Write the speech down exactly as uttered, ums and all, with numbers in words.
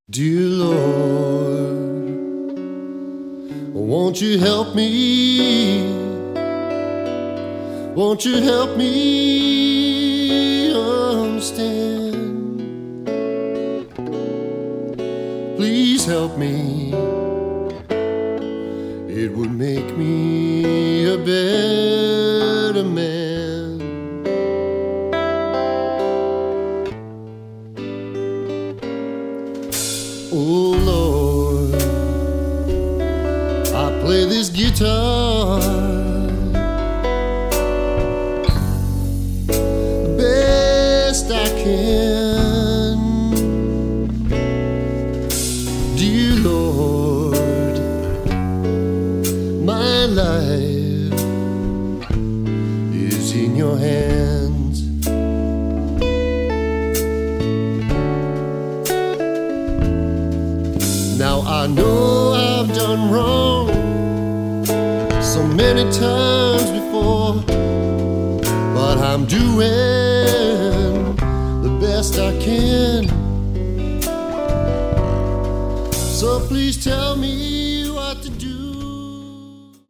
Dear Lord, won't you help me? Won't you help me understand? Please help me. It would make me a better man. Oh Lord, I play this guitar the best I can. Dear Lord, my life is in your hands. Now I know I've done wrong so many times before, but I'm doing the best I can. So please tell me what to do.